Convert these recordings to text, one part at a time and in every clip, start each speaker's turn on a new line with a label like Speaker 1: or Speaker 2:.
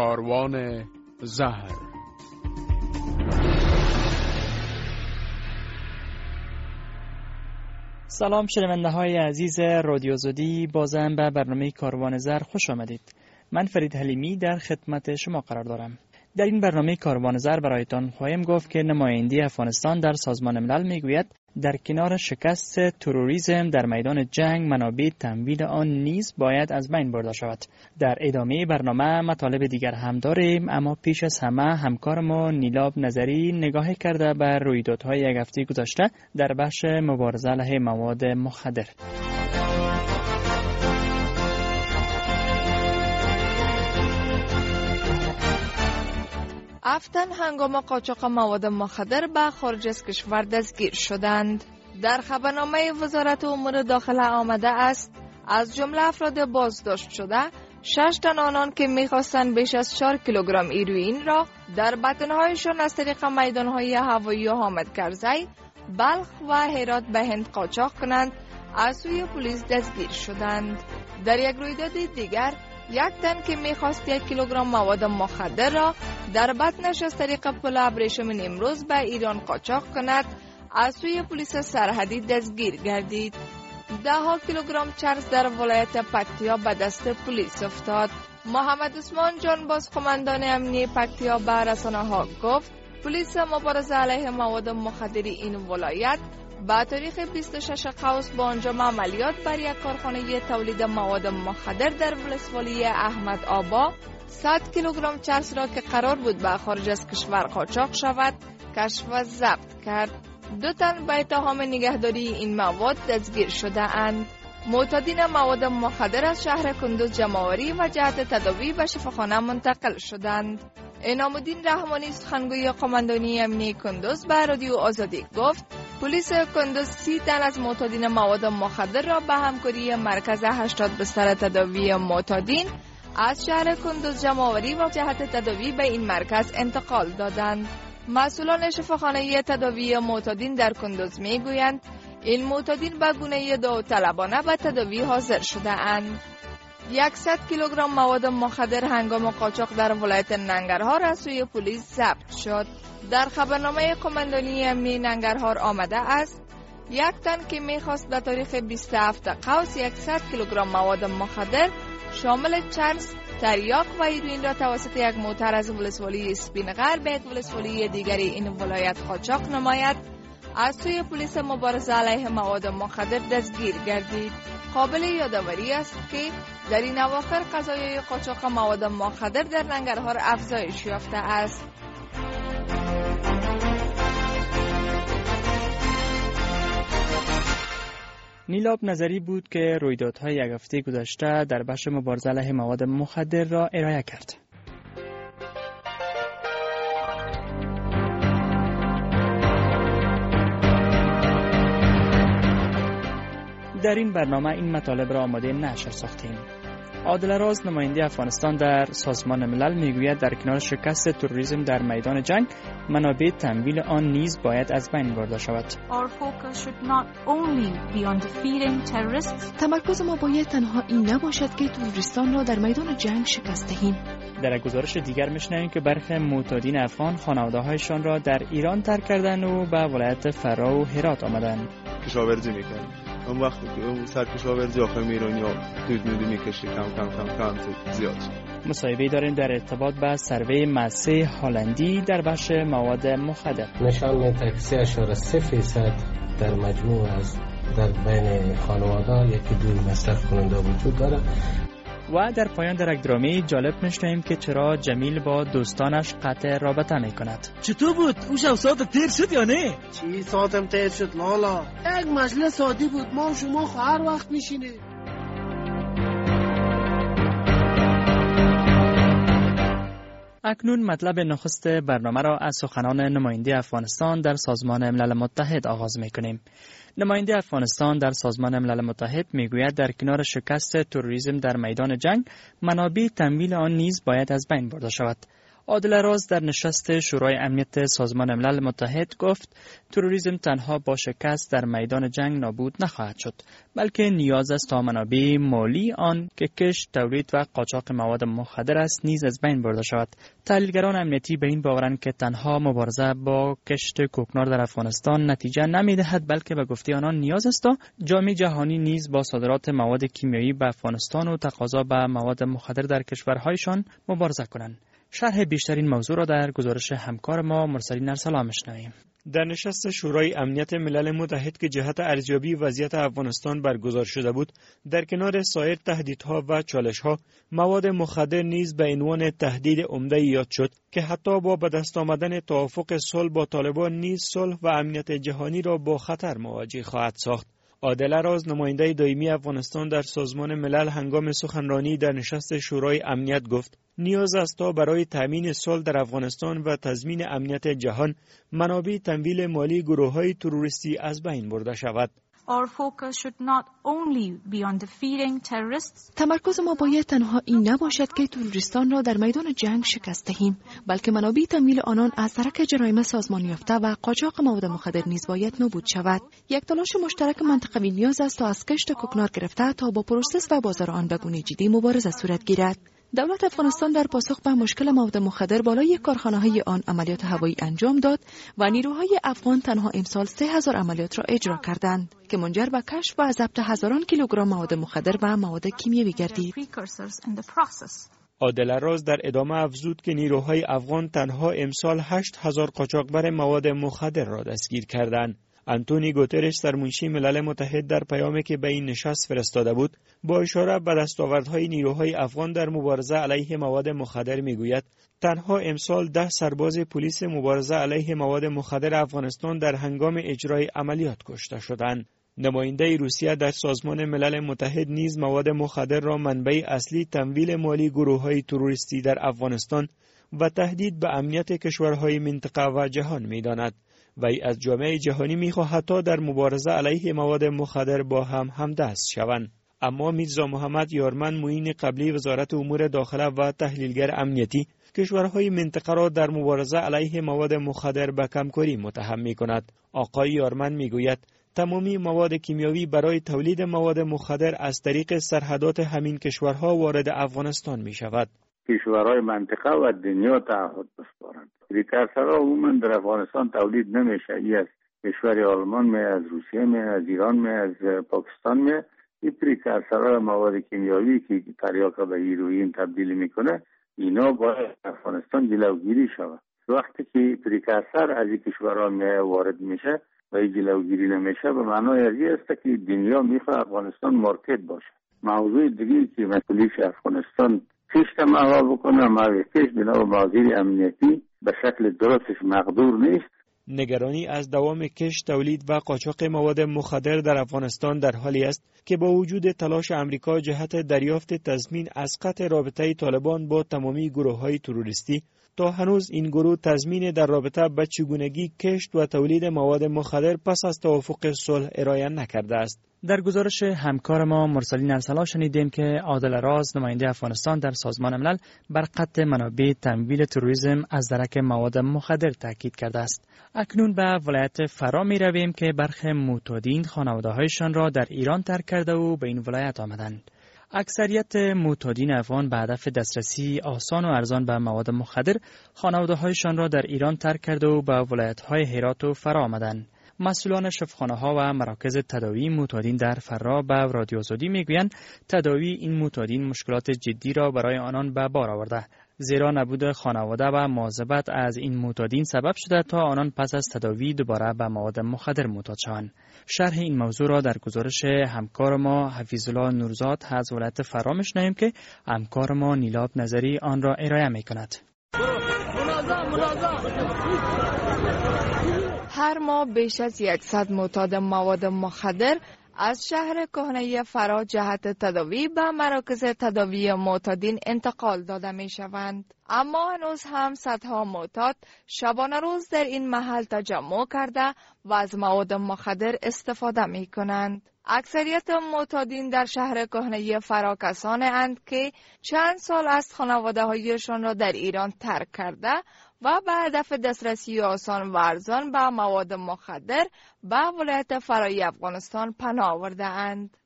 Speaker 1: کاروان زهر.
Speaker 2: سلام شنونده های عزیز رادیو زودی، بازم به برنامه کاروان زهر خوش آمدید. من فرید حلیمی در خدمت شما قرار دارم. در این برنامه کاروان زهر برایتان خواهیم گفت که نماینده افغانستان در سازمان ملل میگوید در کنار شکست تروریسم در میدان جنگ، منابع تمویل آن نیز باید از بین برده شود. در ادامه برنامه مطالب دیگر هم داریم، اما پیش از همه همکار ما نیلاب نظری نگاهی کرده به رویدادهای یک هفته گذشته در بخش مبارزه علیه مواد مخدر.
Speaker 3: افتن هنگام قاچاق مواد مخدر به خارج از کشور دستگیر شدند. در خبرنامه وزارت امور داخله آمده است از جمله افراد بازداشت شده 6 تن آنان که می‌خواستند بیش از 4 کیلوگرم هیروئین را در بدنهایشان از طریق میدانهای هوایی حامد کرزی، بلخ و هرات به هند قاچاق کنند از سوی پلیس دستگیر شدند. در یک رویداد دیگر یک تن که می‌خواست 1 کیلوگرم مواد مخدر را در بدنش از طریق پل ابریشم نیمروز به ایران قاچاق کند از سوی پلیس سرحدی دستگیر گردید. 10 کیلوگرم چرس در ولایت پکتیا به دست پلیس افتاد. محمد عثمان جانباز قماندان امنیتی پکتیا به رسانه‌ها گفت پلیس مبارزه علیه مواد مخدر این ولایت با تاریخ 26 قوس با انجام عملیات بر یک کارخانه تولید مواد مخدر در ولسوالی احمد آبا 100 کیلوگرم چرس را که قرار بود به خارج از کشور قاچاق شود کشف و ضبط کرد. 2 تن به اتهام نگهداری این مواد دستگیر شده اند. معتادین مواد مخدر از شهر کندوز جمع‌آوری و جهت تداوی به شفاخانه منتقل شدند. انعام الدین رحمانی سخنگوی قماندانی امنیتی کندوز به رادیو آزادی گفت پلیس کندوز 30 تن از معتادین مواد مخدر را به همکاری مرکز 80 بستر تداوی معتادین از شهر کندوز جمع‌آوری و جهت تداوی به این مرکز انتقال دادند. مسئولان شفاخانه تداوی معتادین در کندوز میگویند این معتادین به گونه داوطلبانه به تداوی حاضر شده اند. 100 کیلوگرم مواد مخدر هنگام قاچاق در ولایت ننگرهار از سوی پلیس ضبط شد. در خبرنامه قماندانی امنیتی ننگرهار آمده است یک تن که میخواست به تاریخ 27 قوس 100 کیلوگرم مواد مخدر شامل چرس، تریاک و هیروئین را توسط یک موتر از ولسوالی اسپینغر به یک ولسوالی دیگری این ولایت قاچاق نماید از سوی پلیس مبارزه علیه مواد مخدر دستگیر گردید. قابل یادآوری است که در این اواخر قضایای قاچاق مواد مخدر در ننگرهار افزایش یافته است.
Speaker 2: نیلاب نظری بود که رویدادهای یک هفته گذشته در بخش مبارزه علیه مواد مخدر را ارائه کرد. در این برنامه این مطالب را آماده نشر ساختیم. عادل راز نماینده افغانستان در سازمان ملل میگوید در کنار شکست تروریسم در میدان جنگ، منابع تمویل آن نیز باید از بین برده شود.
Speaker 4: تمرکز ما باید تنها این نباشد که تروریستان را در میدان جنگ شکست دهیم.
Speaker 2: در گزارش دیگر میشنویم که برخی معتادین افغان خانواده‌هایشان را در ایران ترک کردند و به ولایت فرا و هرات آمدند.
Speaker 5: کشاورزی میکنند. اون وقتی که اون سرکشاورزی آخر میرونی ها دود میکشی کم زیاد.
Speaker 2: مصاحبه داریم در ارتباط با سروی مؤسسه هالندی در بخش مواد مخدر.
Speaker 6: نشان میده که 3.3% در مجموع از در بین خانواده یکی دو مصرف کننده وجود داره.
Speaker 2: و در پایان در یک درامه جالب میشنویم که چرا جمیل با دوستانش قطع رابطه میکند.
Speaker 7: چطور بود؟ اون شب ساعت تیر شد یا نه؟
Speaker 8: چی ساعتم تیر شد لالا؟ یک مجلس عادی بود، ما و شما هر وقت میشینه.
Speaker 2: اکنون مطلب نخست برنامه را از سخنان نماینده افغانستان در سازمان ملل متحد آغاز میکنیم. نماینده افغانستان در سازمان ملل متحد میگوید در کنار شکست تروریسم در میدان جنگ، منابع تمویل آن نیز باید از بین برده شود. عادل راز در نشست شورای امنیت سازمان ملل متحد گفت تروریسم تنها با شکست در میدان جنگ نابود نخواهد شد، بلکه نیاز است تا منابع مالی آن که کشت، تولید و قاچاق مواد مخدر است نیز از بین برده شود. تحلیلگران امنیتی به این باورند که تنها مبارزه با کشت کوکنار در افغانستان نتیجه نمی‌دهد، بلکه به گفته آنان نیاز است تا جامعه جهانی نیز با صادرات مواد کیمیایی به افغانستان و تقاضا به مواد مخدر در کشورهایشان مبارزه کنند. شرح بیشتر این موضوع را در گزارش همکار ما مرسلین ارسلان می‌شنویم.
Speaker 9: در نشست شورای امنیت ملل متحد که جهت ارزیابی وضعیت افغانستان برگزار شده بود، در کنار سایر تهدیدها و چالش‌ها، مواد مخدر نیز به عنوان تهدید عمده یاد شد که حتی با به دست آمدن توافق صلح با طالبان نیز صلح و امنیت جهانی را با خطر مواجه خواهد ساخت. عادل راز، نماینده دائمی افغانستان در سازمان ملل، هنگام سخنرانی در نشست شورای امنیت گفت نیاز است تا برای تامین صلح در افغانستان و تضمین امنیت جهان منابع تمویل مالی گروه‌های تروریستی از بین برده شود.
Speaker 4: تمرکز ما باید تنها این نباشد که تروریستان را در میدان جنگ شکست دهیم، بلکه منابع تمویل آنان از درک جرایم سازمان یافته و قاچاق مواد مخدر نیز باید نابود شود. یک تلاش مشترک منطقوی نیاز است تا از کشت کوکنار گرفته تا با پروسس و بازار آن به گونه جدی مبارزه صورت گیرد. دولت افغانستان در پاسخ به مشکل مواد مخدر بالای کارخانه‌های آن عملیات هوایی انجام داد و نیروهای افغان تنها امسال 3000 عملیات را اجرا کردند که منجر به کشف و ضبط هزاران کیلوگرم مواد مخدر و مواد کیمیایی گردید.
Speaker 9: عادل راز در ادامه افزود که نیروهای افغان تنها امسال 8000 قاچاقبر مواد مخدر را دستگیر کردند. آنتونی گوترش، سرمنشی ملل متحد، در پیامی که به این نشست فرستاده بود، با اشاره به دستاوردهای نیروهای افغان در مبارزه علیه مواد مخدر میگوید تنها امسال 10 سرباز پلیس مبارزه علیه مواد مخدر افغانستان در هنگام اجرای عملیات کشته شدند. نماینده روسیه در سازمان ملل متحد نیز مواد مخدر را منبع اصلی تمویل مالی گروه‌های تروریستی در افغانستان و تهدید به امنیت کشورهای منطقه و جهان می‌داند. وی از جامعه جهانی می‌خواهد تا در مبارزه علیه مواد مخدر با هم همدست شوند. اما میرزا محمد یارمن، معین قبلی وزارت امور داخله و تحلیلگر امنیتی، کشورهای منطقه را در مبارزه علیه مواد مخدر به کمکاری متهم می‌کند. آقای یارمن می‌گوید تمامی مواد کیمیایی برای تولید مواد مخدر از طریق سرحدات همین کشورها وارد افغانستان می‌شود.
Speaker 10: کشورهای منطقه و دنیا تعهد بسپارند. پریکورسورها عموما در افغانستان تولید نمیشه. ای از کشور آلمان می، از روسیه می، از ایران می، از پاکستان می. این پریکورسورها مواد کیمیایی که تریاک را به هیروئین تبدیل میکنه، اینا باید افغانستان جلوگیری شود. وقتی که پریکورسور از این کشورها وارد میشه و این جلوگیری نمیشه، به معنای این است که دنیا میخواد افغانستان مارکت باشه. موضوع دیگه که مسئولیت افغانستان کشت محوا بکنه، مواد کشت بنا به موازیر امنیتی به شکل درستش مقدور نیست.
Speaker 9: نگرانی از دوام کشت، تولید و قاچاق مواد مخدر در افغانستان در حالی است که با وجود تلاش امریکا جهت دریافت تضمین از قطع رابطه طالبان با تمامی گروه‌های تروریستی، تا هنوز این گروه تضمین در رابطه با چگونگی کشت و تولید مواد مخدر پس از توافق صلح ارائه نکرده است.
Speaker 2: در گزارش همکار ما مرسلین ارسلان شنیدیم که عادل راز، نماینده افغانستان در سازمان ملل، بر قطع منابع تمویل تروریسم از درک مواد مخدر تاکید کرده است. اکنون به ولایت فرا می رویم که برخی معتادین خانواده‌هایشان را در ایران ترک کرده و به این ولایت آمدند. اکثریت معتادین افغان به هدف دسترسی آسان و ارزان به مواد مخدر خانواده‌هایشان را در ایران ترک کرده و به ولایت‌های هرات و فرا آمدند. مسئولان شفاخانه‌ها و مراکز تداوی معتادین در فرا به رادیو آزادی میگویند تداوی این معتادین مشکلات جدی را برای آنان به بار آورده، زیرا نبود خانواده و مواظبت از این معتادین سبب شده تا آنان پس از تداوی دوباره به مواد مخدر معتاد شوند. شرح این موضوع را در گزارش همکار ما حفیظالله نورزاد از ولایت فرا میشنویم که همکار ما نیلاب نظری آن را ارائه میکند.
Speaker 3: هر ماه بیش از 100 معتاد مواد مخدر از شهر کهنه فرا جهت تداوی به مراکز تداوی معتادین انتقال داده می شوند. اما هنوز هم صدها معتاد شبانه روز در این محل تجمع کرده و از مواد مخدر استفاده می کنند. اکثریت معتادین در شهر کهنه فرا کسانی اند که چند سال است خانواده هایشان را در ایران ترک کرده و به هدف دسترسی آسان و ارزان به مواد مخدر به ولایت فرای افغانستان پناه آورده اند.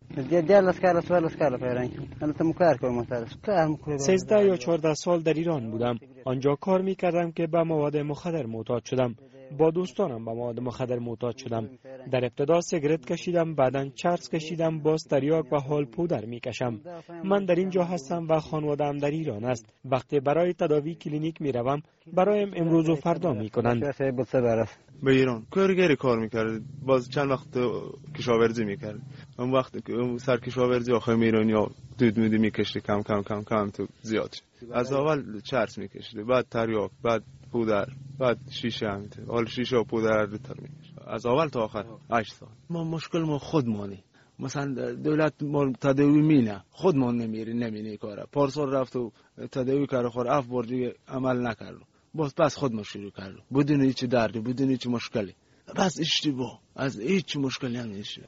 Speaker 9: 13 یا 14 سال در ایران بودم. آنجا کار می کردم که به مواد مخدر معتاد شدم. با دوستانم به مواد مخدر معتاد شدم. در ابتدا سیگرت کشیدم، بعداً چرس کشیدم، باز تریاک و حال پودر می کشم. من در اینجا هستم و خانواده‌ام در ایران است. وقتی برای تداوی کلینیک می روم، برایم امروز و فردا می کنند.
Speaker 5: به ایران کارگری کار میکرد، باز چند وقت کشاورزی میکرد. اون وقت سر کشاورزی آخه میرانی ها دود مودی میکشته کم کم کم کم تو زیاد شد. از اول چرس میکشته، بعد تریاک، بعد پودر، بعد شیشه همینطور. حال شیشه و پودر هر دوتر میکشته از اول تا آخر 8 سال. ما مشکل ما خودمانی، مثلا دولت ما تداوی مینه، خودمان نمینه کاره. پارسال رفت و تداوی کرد خور اف بار دیگه عمل نکرد. باز پس خودمون شروع کردم بدون هیچ دردی، بدون هیچ مشکلی. بس اشتباه از هیچ مشکلی هم نیست.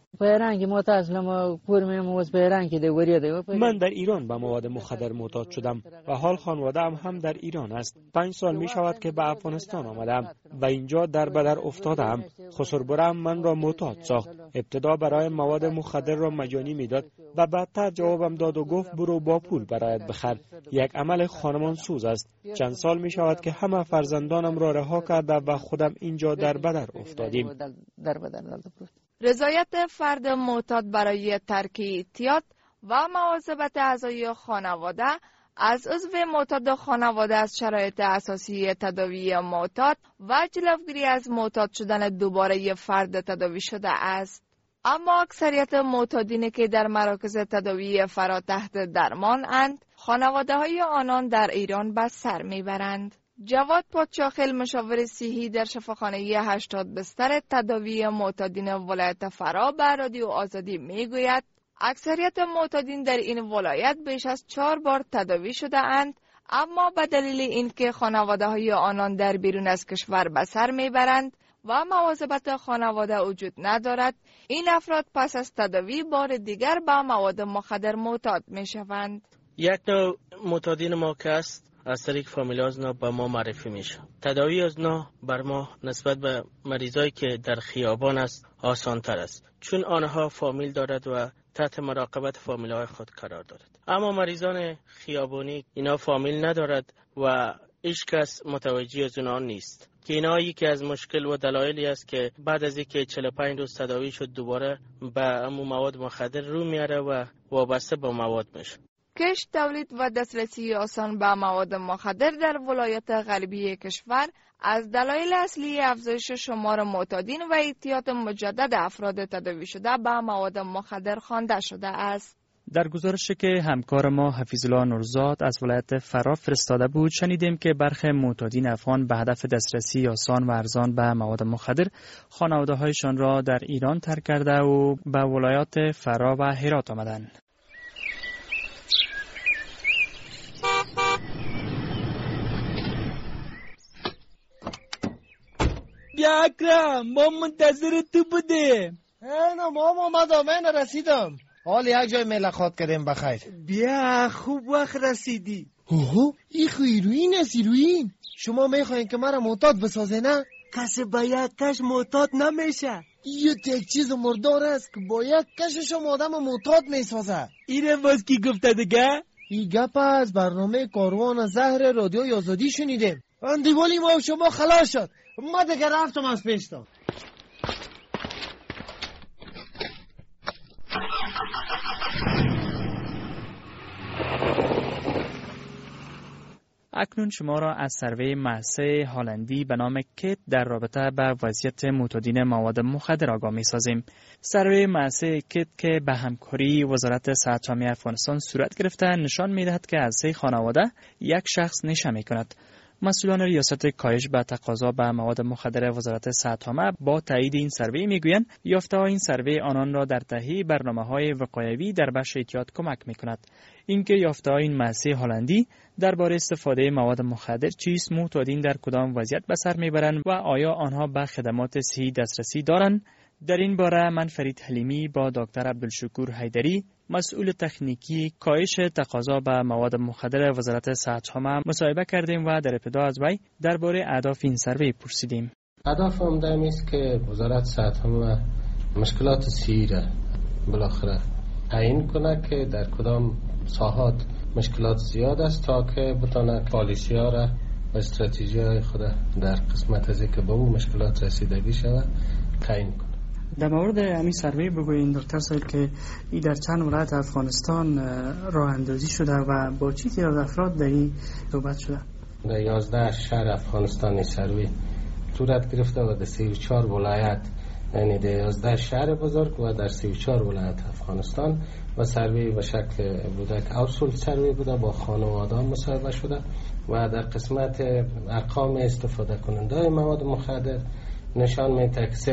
Speaker 9: من در ایران به مواد مخدر معتاد شدم و حال خانواده‌ام هم در ایران است. 5 سال می شود که به افغانستان آمدم و اینجا در بدر افتادم. خسربرم من را معتاد ساخت. ابتدا برای مواد مخدر را مجانی میداد و بعدتر جوابم داد و گفت برو با پول برایت بخر. یک عمل خانمان سوز است. چند سال می شود که همه فرزندانم را رها کرده و خودم اینجا در بدر افتادیم.
Speaker 3: رضایت فرد معتاد برای ترک اعتیاد و مواظبت اعضای خانواده از عضو معتاد خانواده از شرایط اساسی تداوی معتاد و جلوگیری از معتاد شدن دوباره فرد تداوی شده است. اما اکثریت معتادینی که در مراکز تداوی فرا تحت درمان اند، خانواده های آنان در ایران به سر میبرند. جواد پادشاخیل مشاور صحی در شفاخانه 80 بستر تداوی معتادین ولایت فرا به رادیو آزادی میگوید اکثریت معتادین در این ولایت بیش از 4 بار تداوی شده اند، اما به دلیل اینکه خانواده های آنان در بیرون از کشور به سر میبرند و مواظبت خانواده وجود ندارد، این افراد پس از تداوی بار دیگر به مواد مخدر معتاد میشوند.
Speaker 11: یک نوع معتادین ما که است از طریق فامیل از نا به ما معرفی میشه. تداوی از نا بر ما نسبت به مریضایی که در خیابان است آسان تر است، چون آنها فامیل دارد و تحت مراقبت فامیل های خود قرار دارد. اما مریضان خیابانی اینا فامیل ندارد و هیچ کس متوجه از اونها نیست، که اینا یکی از مشکل و دلایلی است که بعد از اینکه 45 روز تداوی شد دوباره به امو مواد مخدر رو میاره و وابسته به مواد میشه.
Speaker 3: کشت، تولید و دسترسی آسان به مواد مخدر در ولایت غربی کشور از دلایل اصلی افزایش شمار معتادین و اعتیاد مجدد افراد تداوی شده به مواد مخدر خوانده شده است.
Speaker 2: در گزارشی که همکار ما حفیظالله نورزاد از ولایت فرا فرستاده بود، شنیدیم که برخی معتادین افغان به هدف دسترسی آسان و ارزان به مواد مخدر خانواده‌هایشان را در ایران ترک کرده و به ولایات فرا و هرات آمدند.
Speaker 7: بیا اکرم، ما منتظر تو بودیم.
Speaker 8: نه ماما من رسیدم. حال یک جای ملاقات کردیم بخیر.
Speaker 7: بیا خوب وقت رسیدی.
Speaker 8: اوه این هیروین است. هیروین شما میخواین که مرا معتاد بسازه نه؟
Speaker 7: کسی با یک کش معتاد نمیشه.
Speaker 8: یه یک چیز مردار است که با یک کشش آدم معتاد میسازه.
Speaker 7: اینه باز کی گفته دیگه؟
Speaker 8: این گپ از برنامه کاروان زهر رادیو آزادی شنیدیم. اندیوالی ما و شما خلاص شد. ما دیگه رفتم از پیشتا.
Speaker 2: اکنون شما را از سروی مؤسسه هالندی به نام کیت در رابطه با وضعیت معتادین مواد مخدر آگاه می‌سازیم. سروی مؤسسه کیت که به همکاری وزارت صحت عامه افغانستان صورت گرفته نشان می‌دهد که از 3 خانواده یک شخص نشه می‌کند. مسئولان ریاست کاهش به تقاضا به مواد مخدر وزارت صحت‌عامه با تایید این سروی میگویند یافته‌های این سروی آنان را در تهیه برنامه‌های وقایوی در بخش احتیاط کمک می‌کند. اینکه یافته‌های این مؤسسه هلندی درباره استفاده مواد مخدر چیست، معتادین در کدام وضعیت به سر میبرند و آیا آنها به خدمات صحی دسترسی دارند؟ در این باره من فرید حلیمی با دکتر عبدالشکور حیدری مسئول تکنیکی کاهش تقاضا به مواد مخدر وزارت صحت‌عامه مصاحبه کردیم و در ابتدا از وی درباره اهداف این سروی پرسیدیم.
Speaker 6: هدف عمده است که وزارت صحت‌عامه مشکلات صحی را بالاخره تعیین کنه که در کدام ساحات مشکلات زیاد است تا که بتونه پالیسی‌ها را و استراتژی‌های خود در قسمت از که به اون مشکلات رسیدگی شود تعیین کنه.
Speaker 2: در مورد همین سروی بگویید دکتر صاحب که این در چند ولایت افغانستان راه اندازی شده و با چی تعداد افراد در این صحبت شده؟
Speaker 6: در 11 شهر افغانستان سروی صورت گرفته و در 34 ولایت، یعنی در 11 شهر بزرگ و در 34 ولایت افغانستان و سروی به شکل بوده که اوصول سروی بوده، با خانواده مصاحبه شده و در قسمت ارقام استفاده کننده مواد مخدر نشان میده که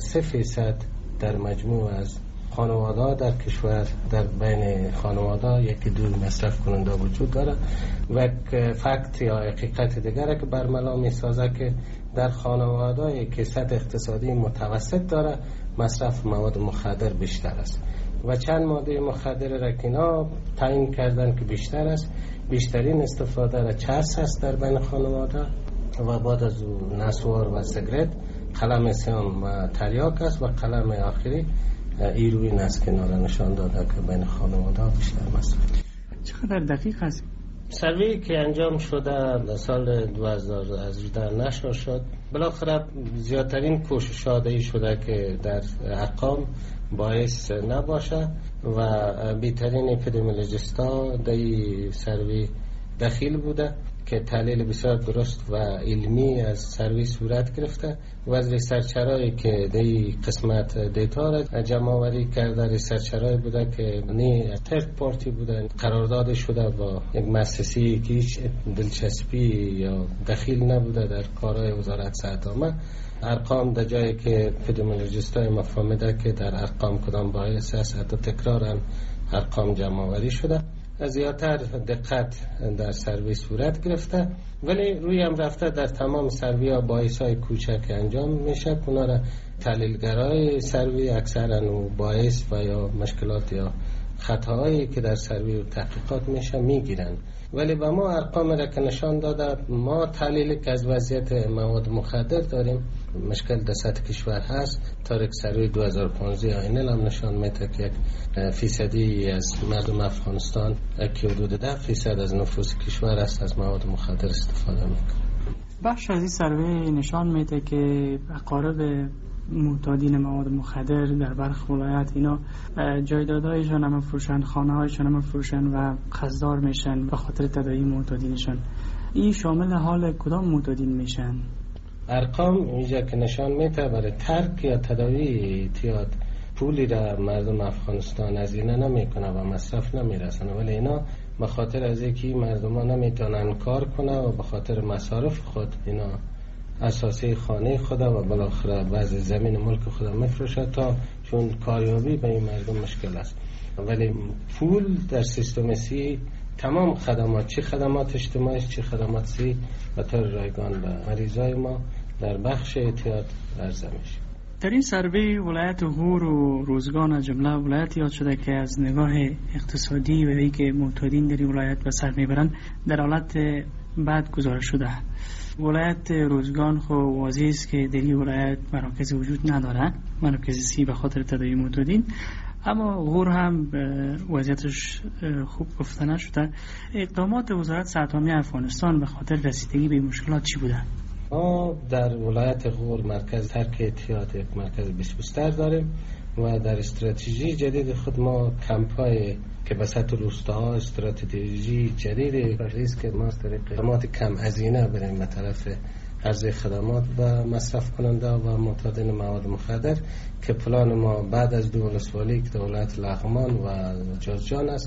Speaker 6: 3.3% در مجموع از خانواده در کشور، در بین خانواده یکی دو مصرف کننده وجود داره و فکت یا حقیقت دیگره که برملا میسازه که در خانواده که سطح اقتصادی متوسط داره مصرف مواد مخدر بیشتر است و چند ماده مخدر را که اینا تعیین کردن که بیشتر است. بیشترین استفاده را چرس است در بین خانواده و بعد از او نسوار و سیگرت، قلم سیام و تریاک است و قلم آخری ایروین است که ناله نشان داده که بین خانواده بیشتر مصرف.
Speaker 2: چقدر دقیق است؟
Speaker 6: سروی که انجام شده در سال 2018 نشر شد، بالاخره زیادترین کوشش داده شده که در ارقام باعث نباشه و بهترین اپیدمیولوژیست‌ها در سروی دخیل بوده که تحلیل بسیار درست و علمی از سروی صورت گرفته و از ریسرچرهایی که در قسمت دیتا را جمع آوری کرده، ریسرچرهایی بوده که نی ترد پارتی بوده، قرارداد شده با یک مؤسسه‌ای که هیچ دلچسپی یا دخیل نبوده در کارهای وزارت صحت‌عامه. ارقام در جایی که اپیدمیولوژیست‌های مفهومیده که در ارقام کدام باعث است، حتی تکرارا ارقام جمع آوری شده، زیادتر دقت در سروی صورت گرفته، ولی روی هم رفته در تمام سروی ها باعث های کوچک انجام میشه. اونا را تحلیلگرای سروی اکثرا و باعث و یا مشکلات یا خطاهایی که در سروی و تحقیقات میشه میگیرن، ولی به ما ارقام را که نشان داده، ما تحلیلی که از وضعیت مواد مخدر داریم مشکل در سطح کشور هست. تاریخ سروی 2015 آینل هم نشان میده که 1% از مردم افغانستان که حدود 10% از نفوس کشور است از مواد مخدر استفاده میکنه.
Speaker 2: بخش از این سروی نشان میده که اقارب معتادین مواد مخدر در برخی ولایت اینا جایدادهایشان هم فروشن، خانه هایشان هم فروشن و قصدار میشن به خاطر تداوی معتادینشان. این شامل حال کدام معتادین میشن؟
Speaker 6: ارقام اینجا که نشان میده برای ترک یا تداوی اعتیاد پولی را مردم افغانستان از اینا نمیکنه و مصرف نمیرسنه، ولی اینا به خاطر از اینکه مردم ها نمیتونن کار کنه و به خاطر مصارف خود اینا اساسی خانه خود و بالاخره بعضی زمین ملک خود میفروشه تا چون کاریابی به این مردم مشکل است. ولی پول در سیستم سی تمام خدمات، چه خدمات اجتماعی چه خدمات سی به طور رایگان به مریضای ما در بخش اعتیاد عرضه میشه.
Speaker 2: در این سروی ولایت غور و روزگان از جمله ولایتی یاد شده که از نگاه اقتصادی و اینکه معتادین در این ولایت به سر میبرند در حالت بد گزارش شده. ولایت روزگان خو واضح است که در این ولایت مراکز وجود نداره، مراکز سی به خاطر تداوی معتادین، اما غور هم وضعیتش خوب گفته نشده. اقدامات وزارت صحت‌عامه افغانستان به خاطر رسیدگی به مشکلات چی بوده؟
Speaker 6: ما در ولایت غور مرکز ترک اعتیاد یک مرکز بستر داریم و در استراتژی جدید خود ما کمپای که به سطح روستاها استراتژی جدید ریسک که ما از طریق خدمات کم هزینه بریم به طرف عرضه خدمات و مصرف کننده و معتادین مواد مخدر که پلان ما بعد از 2 ولسوالی که ولایت لغمان و جوزجان است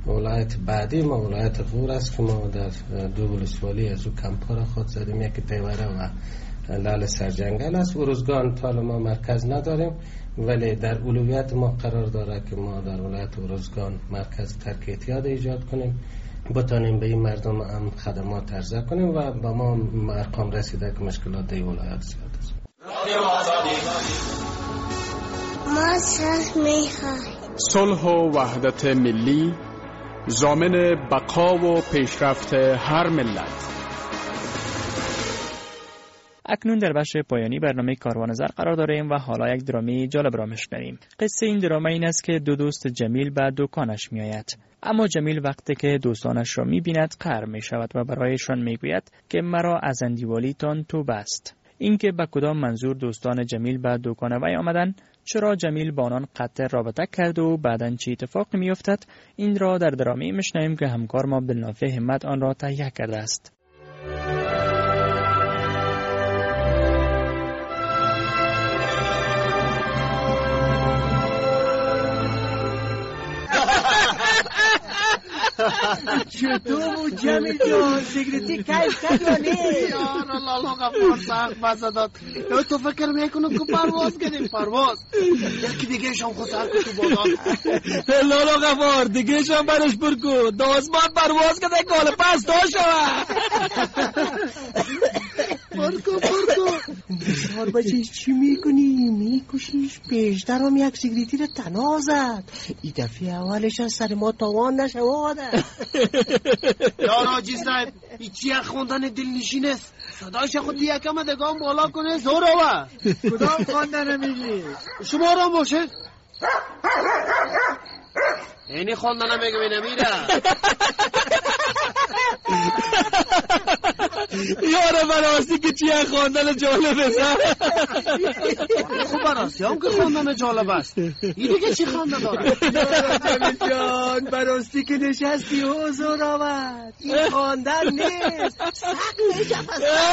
Speaker 6: ولایت بعدی ما ولایت غور است که ما در دو ولسوالی از او کمپا را خود زدیم، یکی تیوره و لال سرجنگل است. ارزگان تا ما مرکز نداریم، ولی در اولویت ما قرار داره که ما در ولایت ارزگان مرکز ترک اعتیاد ایجاد کنیم، بتانیم به این مردم هم خدمات عرضه کنیم و با ما ارقام رسیده که مشکلات در ولایت زیاد است.
Speaker 12: ما
Speaker 1: صلح و وحدت ملی ضامن بقا و پیشرفت هر ملت.
Speaker 2: اکنون در بخش پایانی برنامه کاروان زر قرار داریم و حالا یک درامی جالب را میشنویم. قصه این دراما این است که دو دوست جمیل به دکانش میآید، اما جمیل وقتی که دوستانش را میبیند قهر میشود و برایشان میگوید که مرا از اندیوالیتان توبه است. اینکه به کدام منظور دوستان جمیل به دکان وی آمدند، چرا جمیل با آنان قطع رابطه کرد و بعداً چه اتفاقی میافتد، این را در درامی میشنویم که همکار ما عبدالنافع همت آن را تهیه کرده است.
Speaker 8: چطور جمیل جان سیگریتی کیف کرد یا نه؟
Speaker 7: یار الله غفار سخت مزه داد. تو فکر میکنم که پرواز کردیم؟ پرواز یکی دیگه شام خود سر که تو بالا الله غفار دیگه شام برش برکو دازمان پرواز کرده کال پس تا شوه
Speaker 8: برکو بسیار بچهش چی میکنی؟ میکشیش پیش درام یک سیگریتی رو تنها زد. ای دفعه اولش از سر ما تاوان نشواده.
Speaker 7: یار آجی صاحب ای چی خوندن دلنشین است؟ صدایش خود یکم دگام بالا کنه زور آوه.
Speaker 8: کدام خواندن میگی؟
Speaker 7: شما را باشه اینی خواندن میگه نمیره.
Speaker 8: یاره براستی که چیه خواندن جالب است.
Speaker 7: خب براستی هم که خواندن جالب است. این دیگه چی خواندن داره؟
Speaker 8: جمیل جان براستی که نشستی حضور آمد. این خواندن نیست، سق جف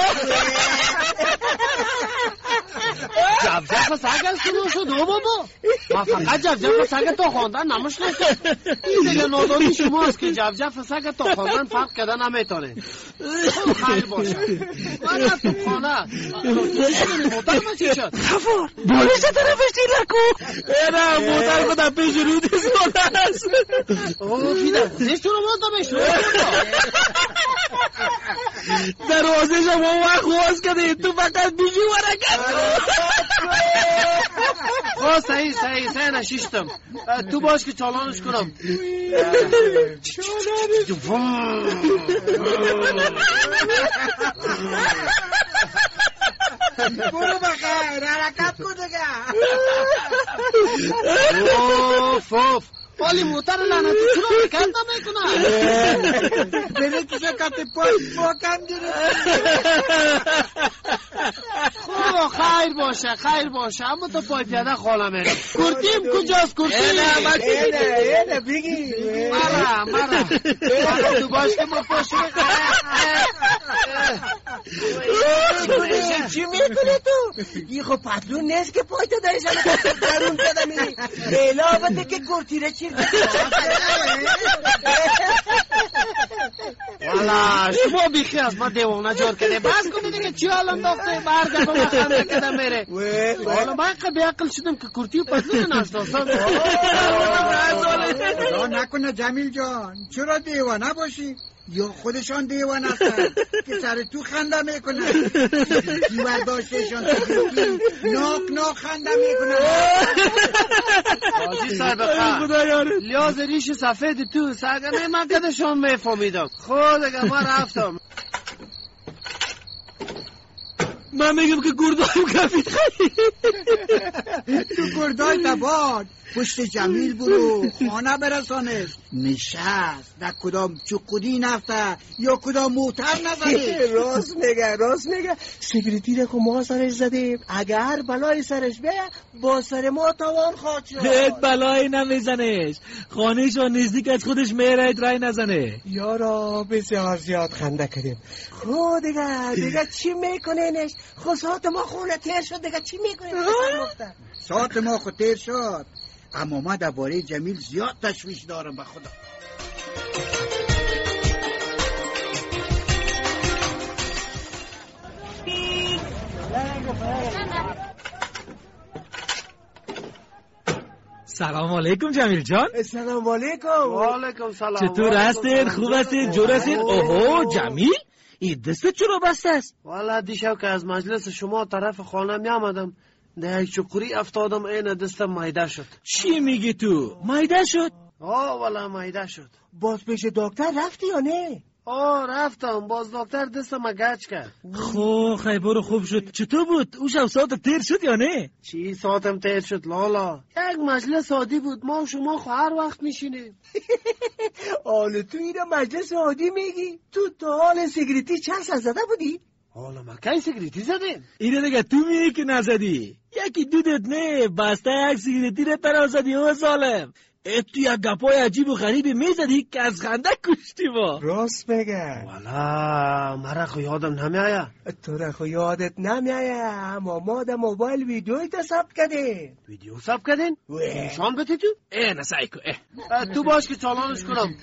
Speaker 7: سگ است که شد بابا. ما فقط جف سگ تا خواندن نمشنستم. این دیگه نادانی شما است که جف سگ تا خواندن فرق کردن نمیتونه. خیلی باشه من رفتم خانه موتر من چی شد؟
Speaker 8: خفار بولش طرفش تیلر کو. اینا موتر خود پیش رو دیزانه است.
Speaker 7: اوه فیدر زشت رو مازده بشت
Speaker 8: دروازه شما وقت خواست کده تو فقط بیشی ورکت
Speaker 7: خواه صحیح نشیشتم. تو باش که چالانش کنم.
Speaker 8: برو بخیر حرکت کن دیگه.
Speaker 7: اوف ولی موتر لعنتی چرا حرکت نمیکنه؟
Speaker 8: بره کشه کت پای کم گرفت.
Speaker 7: خب خیر باشه اما تو پای پیاده خاله میرم. کرتیم کجاست کرتیم؟
Speaker 8: اینه بگی
Speaker 7: مرا تو باش که ما پاشیم.
Speaker 8: چی میکنی تو؟ این خب پتلون نیست که پای تو داریشن درون کدمی علاوه که کرتیره چیر
Speaker 7: والا شما بیخی از ما دیوانه جور کده بس کنی دیگه چی حال انداخته برگه با ما خنده کده میره. والا من قبی عقل شدم که کرتی و پتلون نشتاستم.
Speaker 8: نکنه جمیل جان چرا دیوانه باشی؟ یا خودشان دیوانه هستن که سر تو خنده میکنن. برداشتشان ناک خنده میکنن.
Speaker 7: آجی صدقه لیاز ریش سفید تو سرگنه من کدشان میفهمیدم. خود اگه من رفتم
Speaker 8: من میگم که گردایم کفید خیلی. تو گردای تباد پشت جمیل برو خانه برسانش. نشست در کدام چقودی نفته یا کدام موتر نزده. راست میگه سیگریتی رو که ما سرش زدیم اگر بلای سرش بیه با سر ما تاوان خواهد شد.
Speaker 7: هیچ بلایی نمیزنش خانهش و نزدیک از خودش میره رای نزنه.
Speaker 8: یارا بسیار زیاد خنده کردیم. خود دیگه چی میکنینش؟ خود ساعت ما خونه تیر شد دیگه چی میکنین؟ ساعت ما خود تیر شد اما ما درباره جمیل زیاد تشویش دارم به خدا.
Speaker 13: سلام علیکم جمیل جان.
Speaker 14: سلام علیکم.
Speaker 7: و علیکم سلام.
Speaker 13: چطور هستید؟ خوب هستید؟ جور هستید؟ اوهو جمیل، این دستت چرا بسته است؟
Speaker 7: والا دیشب که از مجلس شما طرف خانه می آمدم در یک چقوری افتادم، این دستم مایده شد.
Speaker 13: چی میگی تو؟ مایده شد؟
Speaker 7: والا مایده شد.
Speaker 14: باز پیش دکتر رفتی یا نه؟
Speaker 7: رفتم، باز دکتر دستم گچ کرد.
Speaker 13: خیلی برو، خوب شد. چطور بود؟ او شب ساعت تیر شد یا نه؟
Speaker 7: چی ساعتم تیر شد لالا؟ یک مجلس عادی بود، ما و شما هر وقت میشینیم.
Speaker 14: حالا تو اینو مجلس عادی میگی؟ تو حال سیگریتی چند سال زده بودی؟
Speaker 7: حالا ما کی سیگریتی زدیم؟
Speaker 13: اینو دیگه تو میگی که نزدی. یکی دودت نه بسته یک سیگریتی رو ترا زدی او ظالم. تو یک گپای عجیب و غریبی میزدی که از خنده کشتی با.
Speaker 14: راست بگه.
Speaker 7: والا مرا خو یادم نمیایه.
Speaker 14: تو را خو یادت نمیایه، اما ما در موبایل ویدیوی تا ثبت کردیم.
Speaker 7: ویدیو ثبت کردین؟ نشان بده تو؟
Speaker 13: نسایکو
Speaker 7: تو باش که چالانش کنم.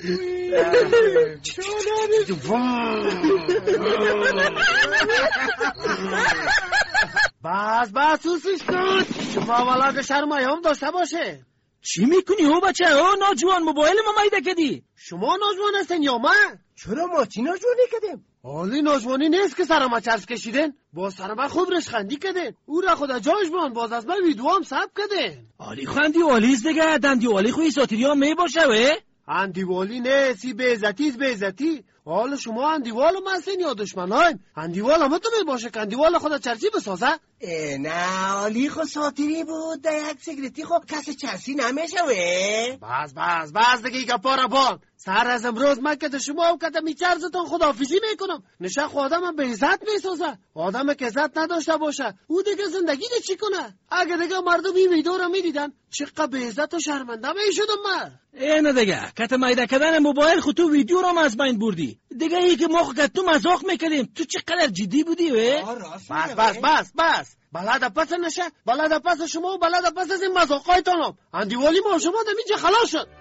Speaker 7: بس سوسش کن. شما والا که شرمایه هم داشته باشه.
Speaker 13: چی میکنی او بچه؟ ناجوان موبایل ما مایده کردی.
Speaker 7: شما ناجوان هستین یا من؟
Speaker 14: چرا ما چی ناجوانی کردیم؟
Speaker 7: حالی ناجوانی نیست که سرما چرس کشیدین، باز سرما خوب رشخندی کردین، او را خدا جاش بان، باز از من ویدیو هم ثبت کردین.
Speaker 13: حالی خندی والیز دیگه، دندی والی خوی ساتیری هم می باشه وی؟
Speaker 7: اندیوالی نه، سی بیزتی. حالا شما اندیوال هم هستین یا دشمن هایم؟ اندیوال هم تو می باشه که اندیوال خدا چرسی بسازه؟
Speaker 14: نه حالی خود ساتیری بود، در یک سیگریتی خود کسی چرسی نمیشه وی؟
Speaker 7: بس دیگه ایگا پارا بان. سر از امروز من که شما هم که می چرزتون خداحافظی میکنم. نشه خودم هم به عزت میسازه. آدم که عزت نداشته باشه او دیگه زندگی ده چی کنه؟ اگه دیگه مردم این ویدیو رو میدیدن چقدر به عزت و شرمنده میشدم من.
Speaker 13: نه دیگه کت مایده کردن موبایل خود تو ویدیو رو از بین بردی. دیگه ای که ما خود تو مزاق میکردیم، تو چقدر جدی بودی وی؟
Speaker 7: بس بلد پس نشه، بلد پس شما و بلد پس از این مزاقایتانم. اندیوالی ما شما در اینجا خلاص شد.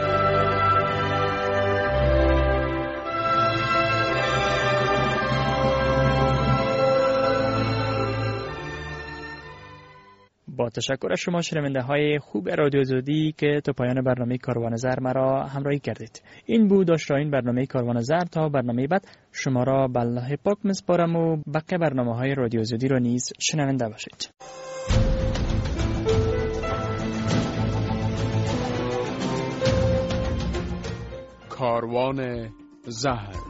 Speaker 2: با تشکر شما شنونده های خوب رادیو زودی که تا پایان برنامه کاروان زر مرا همراهی کردید. این بود آشنایین برنامه کاروان زر. تا برنامه بعد شما را به الله پاک میسپارم و بقیه برنامه های رادیو زودی را نیز شنونده باشید.
Speaker 1: کاروان زهر.